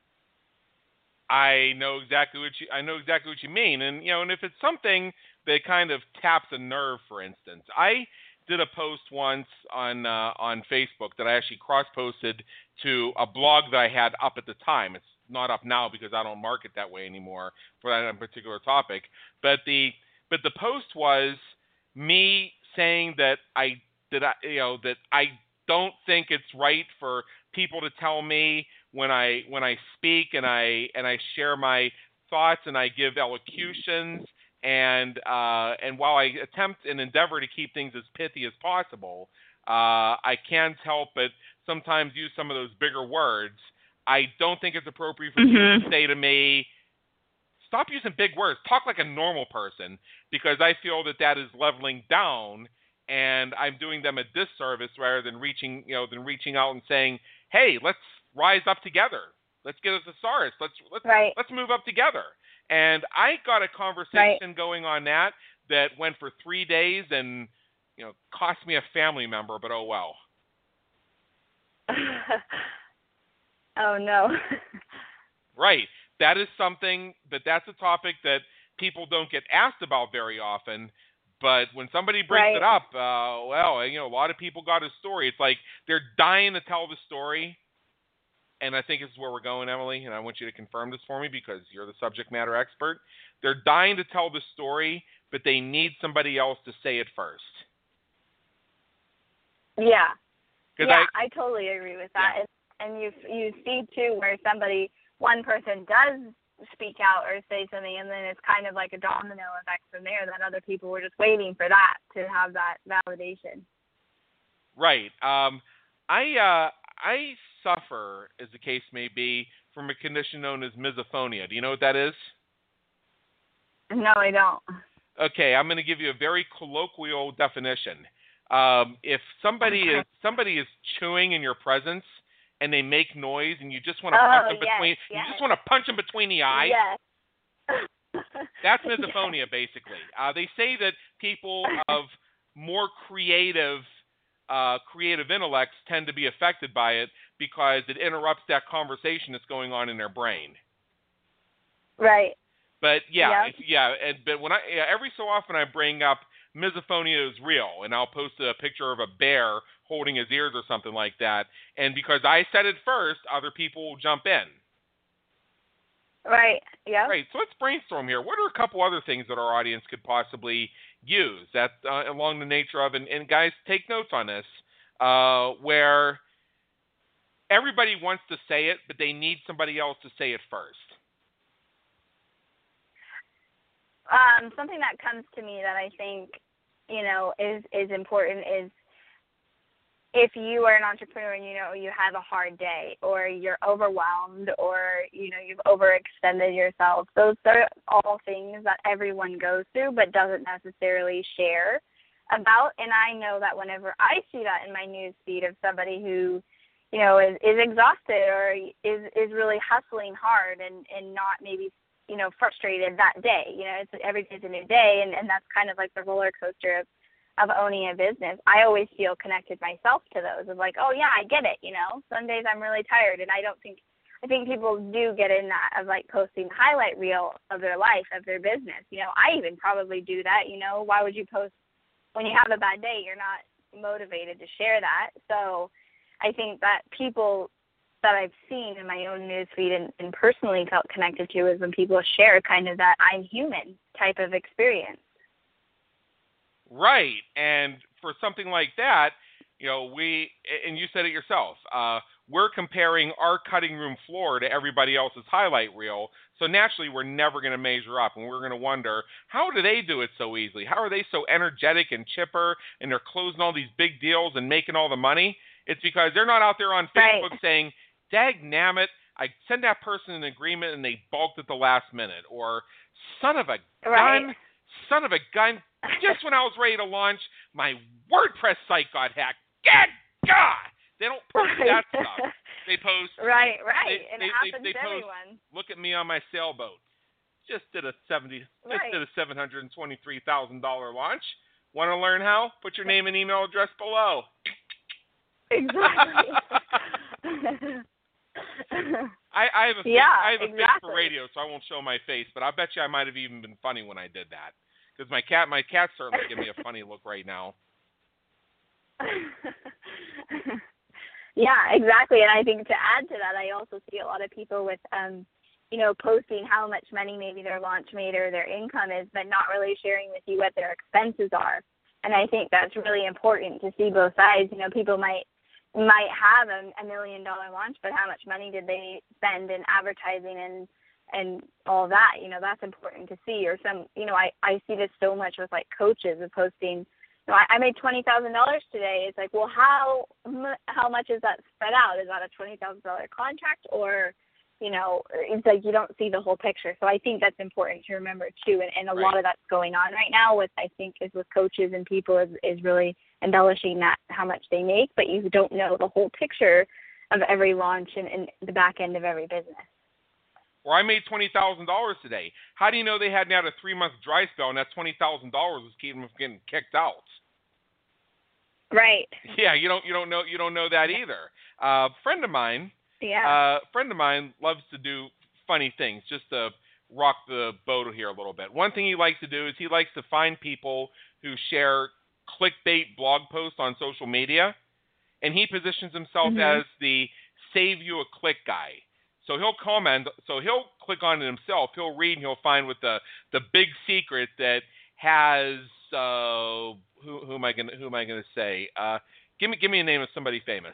I know exactly what you mean. And, and if it's something that kind of taps a nerve, for instance, I did a post once on Facebook that I actually cross-posted to a blog that I had up at the time. It's not up now because I don't market that way anymore for that particular topic. But the post was me saying that I don't think it's right for people to tell me when I speak and I share my thoughts and I give elocutions and while I attempt and endeavor to keep things as pithy as possible, I can't help but sometimes use some of those bigger words. I don't think it's appropriate for people to say to me, stop using big words, talk like a normal person, because I feel that is leveling down and I'm doing them a disservice rather than reaching out and saying, hey, let's rise up together. Let's get a thesaurus. Let's move up together. And I got a conversation going on that went for 3 days and cost me a family member, but oh well. Oh no. Right. That is something that's a topic that people don't get asked about very often. But when somebody brings it up, a lot of people got a story. It's like they're dying to tell the story. And I think this is where we're going, Emily, and I want you to confirm this for me because you're the subject matter expert. They're dying to tell the story, but they need somebody else to say it first. Yeah. I totally agree with that. Yeah. And you see, too, where one person does speak out or say something, and then it's kind of like a domino effect from there that other people were just waiting for that to have that validation. Right. I suffer, as the case may be, from a condition known as misophonia. Do you know what that is? No, I don't. Okay, I'm going to give you a very colloquial definition. If somebody is chewing in your presence and they make noise and you just want to punch them between you just want to punch them between the eyes. Yes. That's misophonia, basically. They say that people of more creative intellects tend to be affected by it because it interrupts that conversation that's going on in their brain. Right. But but when every so often I bring up misophonia is real, and I'll post a picture of a bear holding his ears or something like that, and because I said it first, other people will jump in. Right. Yeah. Right. So let's brainstorm here. What are a couple other things that our audience could possibly use that along the nature of, and guys, take notes on this, where everybody wants to say it, but they need somebody else to say it first. Something that comes to me that I think, is important is if you are an entrepreneur and you have a hard day or you're overwhelmed or, you've overextended yourself. Those are all things that everyone goes through but doesn't necessarily share about. And I know that whenever I see that in my news feed of somebody who, is exhausted or is really hustling hard and not maybe frustrated that day. It's every day's a new day, and that's kind of like the roller coaster of owning a business. I always feel connected myself to those of like, oh yeah, I get it. Some days I'm really tired, and I think people do get in that of like posting the highlight reel of their life, of their business. I even probably do that. Why would you post when you have a bad day? You're not motivated to share that. So I think that people that I've seen in my own newsfeed and personally felt connected to is when people share kind of that I'm human type of experience. Right. And for something like that, and you said it yourself, we're comparing our cutting room floor to everybody else's highlight reel. So naturally, we're never going to measure up, and we're going to wonder, how do they do it so easily? How are they so energetic and chipper, and they're closing all these big deals and making all the money? It's because they're not out there on Facebook saying, dagnammit, I sent that person an agreement and they balked at the last minute. Or, son of a gun, just when I was ready to launch, my WordPress site got hacked. Good God! They don't post that stuff. They post... Right. And it happens to everyone. Look at me on my sailboat. Just did a $723,000 launch. Want to learn how? Put your name and email address below. Exactly. I have a face for radio, so I won't show my face, but I bet you I might have even been funny when I did that. Because my cat's certainly giving me a funny look right now. Yeah, exactly. And I think to add to that, I also see a lot of people with, posting how much money maybe their launch made or their income is, but not really sharing with you what their expenses are. And I think that's really important to see both sides. People might have a $1 million launch, but how much money did they spend in advertising and all that? That's important to see. Or I see this so much with like coaches of posting. I made $20,000 today. It's like, well, how much is that spread out? Is that a $20,000 contract, or it's like you don't see the whole picture. So I think that's important to remember too. And a lot of that's going on right now with coaches and people is really embellishing that how much they make, but you don't know the whole picture of every launch and the back end of every business. Or I made $20,000 today. How do you know they hadn't had a 3-month dry spell and that $20,000 was keeping them from getting kicked out? Right. Yeah, you don't know that either. A friend of mine loves to do funny things just to rock the boat here a little bit. One thing he likes to do is he likes to find people who share clickbait blog posts on social media, and he positions himself as the save you a click guy. So he'll comment, so he'll click on it himself, he'll read, and he'll find with the big secret that has who am I gonna say? Give me a name of somebody famous.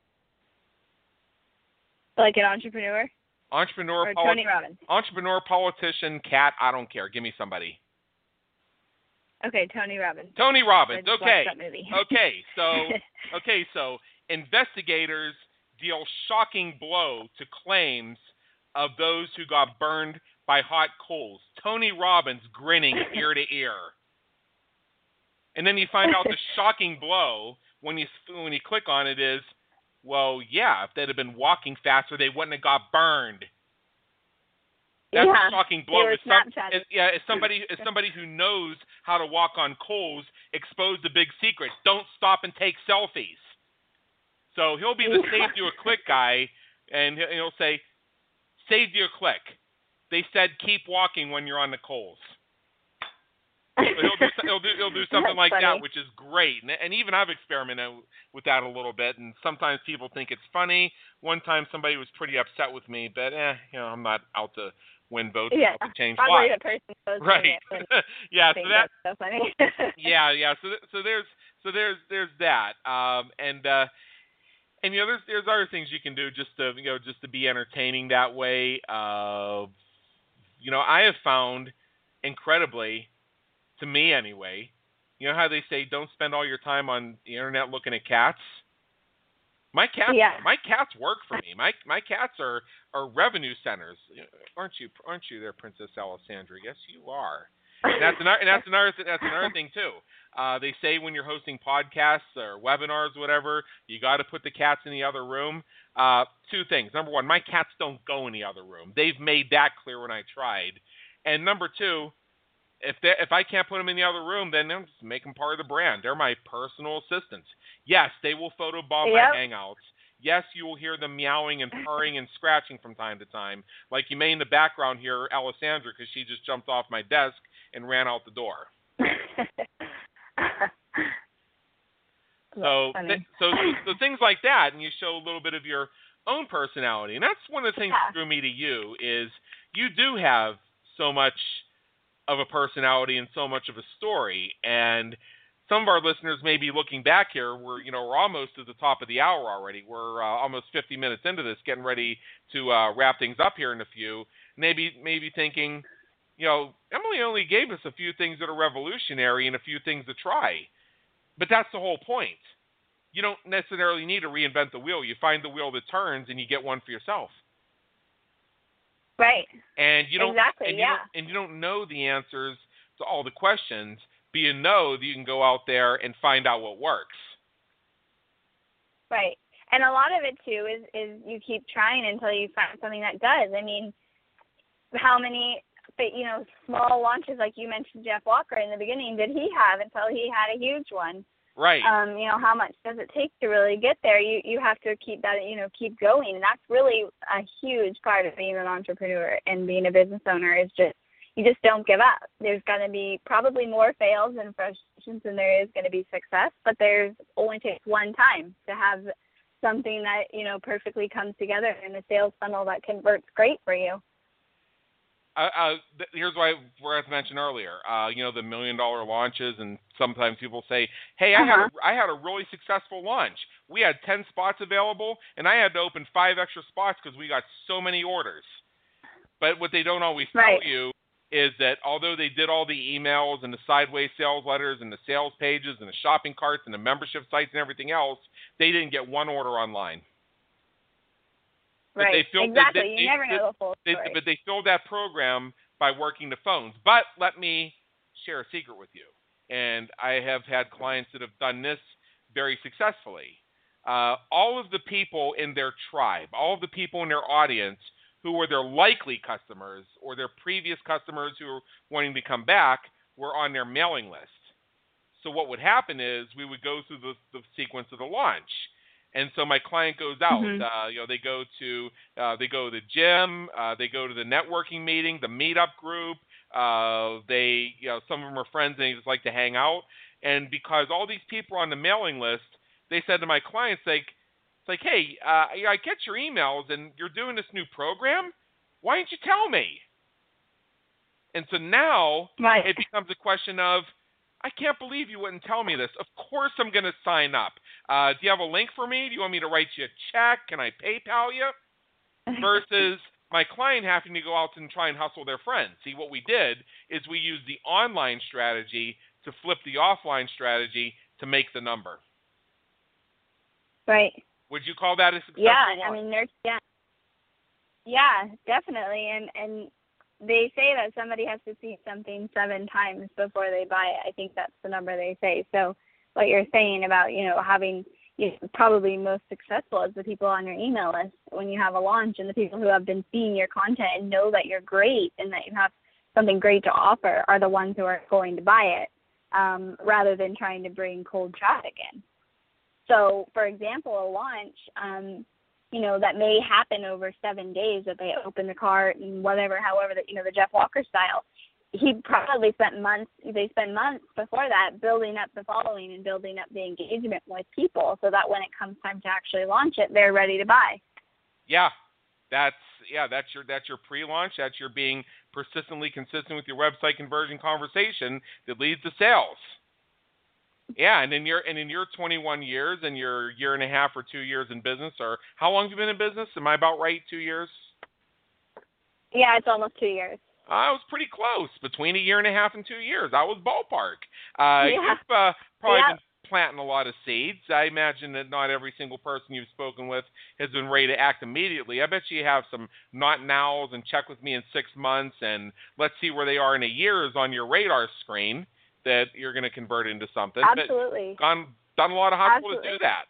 Like an entrepreneur? Or Tony Robbins. Entrepreneur, politician, cat, I don't care. Give me somebody. Okay, Tony Robbins. Tony Robbins. Okay. That movie. So investigators deal shocking blow to claims of those who got burned by hot coals. Tony Robbins grinning ear to ear. And then you find out the shocking blow when you click on it is, well, yeah, if they'd have been walking faster, they wouldn't have got burned. That's a shocking blow. As somebody who knows how to walk on coals exposed the big secret. Don't stop and take selfies. So he'll be the save you a click guy, and he'll say, saved you a click. They said keep walking when you're on the coals. So he'll do something like that, which is great. And even I've experimented with that a little bit, and sometimes people think it's funny. One time somebody was pretty upset with me, but I'm not out to win votes, out to change lives. The person right. Yeah, so that's so funny. yeah. So there's that. And there's other things you can do just to be entertaining that way. I have found incredibly, to me anyway, you know how they say don't spend all your time on the internet looking at cats? My cats work for me. My cats are revenue centers. Aren't you there, Princess Alessandra? Yes, you are. And that's another thing too. They say when you're hosting podcasts or webinars, whatever, you got to put the cats in the other room. 2 things. Number 1, my cats don't go in the other room. They've made that clear when I tried. And number 2, if I can't put them in the other room, then I'm just make them part of the brand. They're my personal assistants. Yes, they will photobomb my hangouts. Yes, you will hear them meowing and purring and scratching from time to time, like you may in the background hear Alessandra because she just jumped off my desk and ran out the door. So things like that, and you show a little bit of your own personality, and that's one of the things that drew me to you is you do have so much of a personality and so much of a story. And some of our listeners may be looking back here. We're almost at the top of the hour already. We're almost 50 minutes into this, getting ready to wrap things up here in a few. Maybe thinking, Emily only gave us a few things that are revolutionary and a few things to try. But that's the whole point. You don't necessarily need to reinvent the wheel. You find the wheel that turns and you get one for yourself. Right. And you don't exactly, you don't know the answers to all the questions, but you know that you can go out there and find out what works. Right. And a lot of it too is you keep trying until you find something that does. I mean, how many small launches like you mentioned Jeff Walker in the beginning did he have until he had a huge one? Right. How much does it take to really get there? You have to keep that, keep going. And that's really a huge part of being an entrepreneur and being a business owner is just, you just don't give up. There's going to be probably more fails and frustrations than there is going to be success, but there's only takes one time to have something that, perfectly comes together in a sales funnel that converts great for you. Here's why I mentioned earlier, the $1 million launches, and sometimes people say, hey, I had a really successful launch. We had 10 spots available, and I had to open 5 extra spots because we got so many orders. But what they don't always tell you is that although they did all the emails and the sideways sales letters and the sales pages and the shopping carts and the membership sites and everything else, they didn't get one order online. Right, exactly. You never know the full story. But they filled that program by working the phones. But let me share a secret with you. And I have had clients that have done this very successfully. All of the people in their tribe, all of the people in their audience who were their likely customers or their previous customers who were wanting to come back were on their mailing list. So what would happen is we would go through the sequence of the launch. And so my client goes out. They go to the gym. They go to the networking meeting, the meetup group. Some of them are friends and they just like to hang out. And because all these people are on the mailing list, they said to my clients, hey, I get your emails and you're doing this new program. Why didn't you tell me? And so now it becomes a question of, I can't believe you wouldn't tell me this. Of course I'm going to sign up. Do you have a link for me? Do you want me to write you a check? Can I PayPal you? Versus my client having to go out and try and hustle their friends. See, what we did is we used the online strategy to flip the offline strategy to make the number. Right. Would you call that a successful launch? Yeah, definitely. And they say that somebody has to see something 7 times before they buy it. I think that's the number they say. So what you're saying about, having probably most successful is the people on your email list when you have a launch, and the people who have been seeing your content and know that you're great and that you have something great to offer are the ones who are going to buy it, rather than trying to bring cold traffic in. So, for example, a launch, that may happen over 7 days that they open the cart and however, the Jeff Walker style. He probably spend months before that building up the following and building up the engagement with people so that when it comes time to actually launch it, they're ready to buy. Yeah. That's your pre-launch. That's your being persistently consistent with your website conversion conversation that leads to sales. Yeah, and in your 21 years and your year and a half or 2 years in business, or how long have you been in business? Am I about right? 2 years? Yeah, it's almost 2 years. I was pretty close, between a year and a half and 2 years. I was ballpark. You've probably been planting a lot of seeds. I imagine that not every single person you've spoken with has been ready to act immediately. I bet you have some not nows and check with me in 6 months and let's see where they are in a year is on your radar screen that you're going to convert into something. Absolutely. But done a lot of hustle to do that.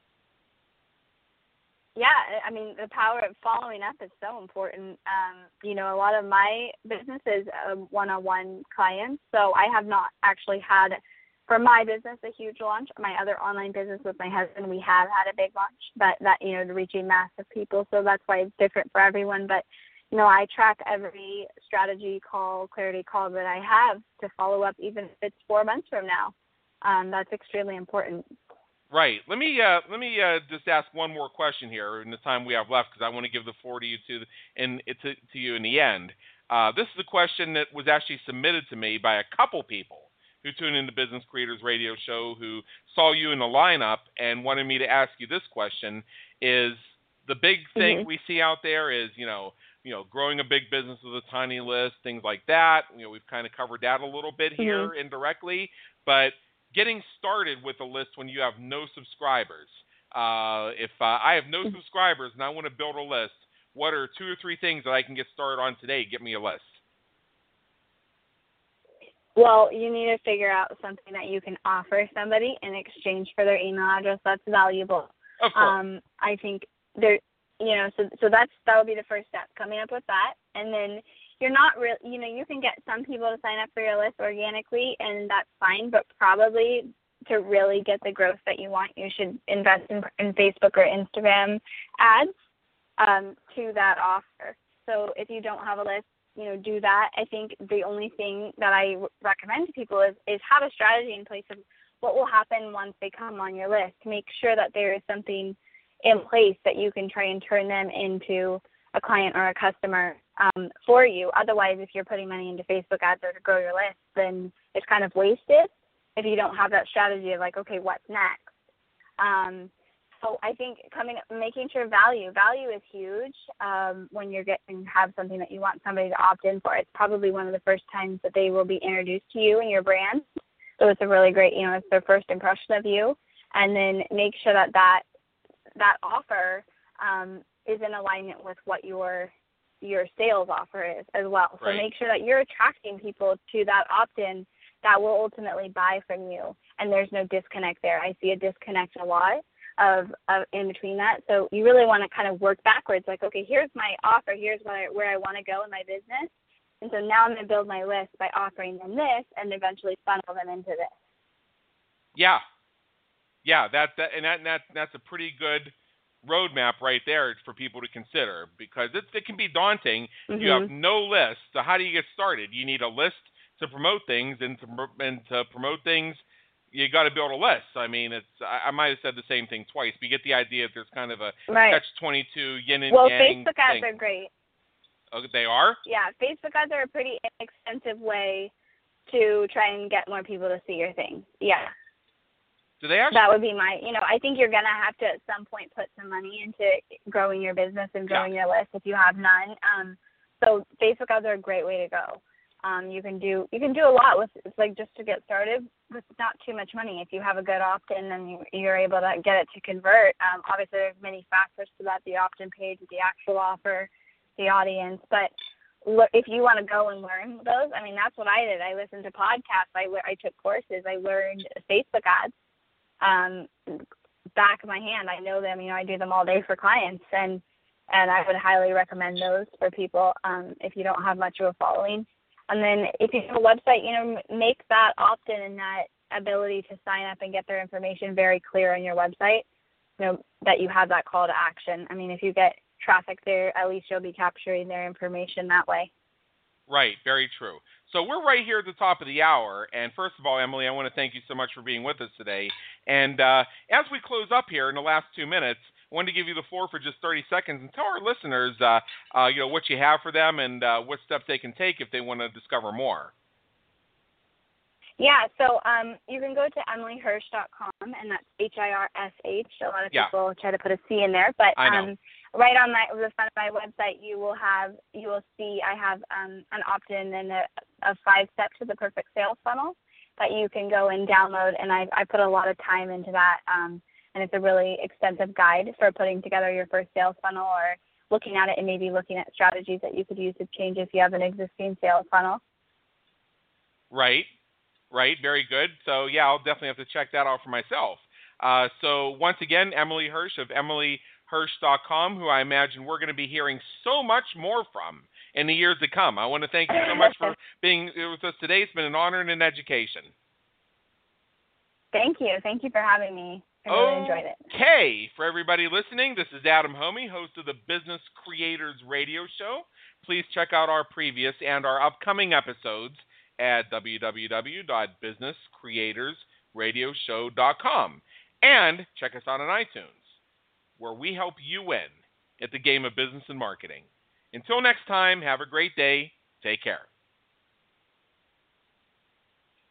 Yeah, I mean, the power of following up is so important. A lot of my business is one-on-one clients, so I have not actually had, for my business, a huge launch. My other online business with my husband, we have had a big launch, but that, reaching massive people, so that's why it's different for everyone. But, I track every strategy call, clarity call that I have to follow up, even if it's 4 months from now. That's extremely important. Right. Let me just ask one more question here in the time we have left, because I want to give the floor to you to you in the end. This is a question that was actually submitted to me by a couple people who tuned into Business Creators Radio Show who saw you in the lineup and wanted me to ask you this question: is the big thing we see out there is growing a big business with a tiny list, things like that. We've kind of covered that a little bit here indirectly, but getting started with a list when you have no subscribers. If I have no subscribers and I want to build a list, what are 2 or 3 things that I can get started on today? Get me a list. Well, you need to figure out something that you can offer somebody in exchange for their email address that's valuable. Of course. I think there, so that would be the first step, coming up with that, and then you're not real. You can get some people to sign up for your list organically, and that's fine. But probably to really get the growth that you want, you should invest in Facebook or Instagram ads to that offer. So if you don't have a list, do that. I think the only thing that I recommend to people is have a strategy in place of what will happen once they come on your list. Make sure that there is something in place that you can try and turn them into a client or a customer for you. Otherwise, if you're putting money into Facebook ads or to grow your list, then it's kind of wasted if you don't have that strategy of like, okay, what's next? So I think making sure value is huge when you're have something that you want somebody to opt in for. It's probably one of the first times that they will be introduced to you and your brand. So it's a really great, it's their first impression of you. And then make sure that offer is in alignment with what your sales offer is as well. So make sure that you're attracting people to that opt-in that will ultimately buy from you, and there's no disconnect there. I see a disconnect a lot of in between that. So you really want to kind of work backwards, like, okay, here's my offer, here's where I want to go in my business, and so now I'm going to build my list by offering them this, and eventually funnel them into this. Yeah, that's a pretty good roadmap right there for people to consider, because it can be daunting. Mm-hmm. You have no list, so how do you get started? You need a list to promote things, and to promote things, you got to build a list. I mean, I might have said the same thing twice, but you get the idea that there's kind of a catch-22 yin and yang. Well, Facebook ads are great. Oh, they are? Yeah, Facebook ads are a pretty inexpensive way to try and get more people to see your thing. Yeah. Do they actually? That would be I think you're going to have to at some point put some money into growing your business and growing your list if you have none. So Facebook ads are a great way to go. You can do a lot with, it's like, just to get started with not too much money. If you have a good opt-in, then you're able to get it to convert. Obviously, there's many factors to that: the opt-in page, the actual offer, the audience. But if you want to go and learn those, I mean, that's what I did. I listened to podcasts. I took courses. I learned Facebook ads back of my hand. I know them. I do them all day for clients, and I would highly recommend those for people if you don't have much of a following. And then if you have a website, make that opt-in and that ability to sign up and get their information very clear on your website, that you have that call to action. I mean, if you get traffic there, at least you'll be capturing their information that way. Right, very true. So we're right here at the top of the hour. And first of all, Emily, I want to thank you so much for being with us today. And as we close up here in the last 2 minutes, I wanted to give you the floor for just 30 seconds and tell our listeners, what you have for them and what steps they can take if they want to discover more. Yeah, so you can go to emilyhirsch.com, and that's HIRSH. A lot of people try to put a C in there, but right on the front of my website, you will see I have an opt-in and a 5-step to the perfect sales funnel that you can go and download, and I put a lot of time into that. And it's a really extensive guide for putting together your first sales funnel, or looking at it and maybe looking at strategies that you could use to change if you have an existing sales funnel. Right. Very good. So, yeah, I'll definitely have to check that out for myself. So, once again, Emily Hirsch of emilyhirsch.com, who I imagine we're going to be hearing so much more from in the years to come. I want to thank you so much for being with us today. It's been an honor and an education. Thank you. Thank you for having me. I really enjoyed it. Okay, for everybody listening, this is Adam Homey, host of the Business Creators Radio Show. Please check out our previous and our upcoming episodes at www.businesscreatorsradioshow.com. And check us out on iTunes, where we help you win at the game of business and marketing. Until next time, have a great day. Take care.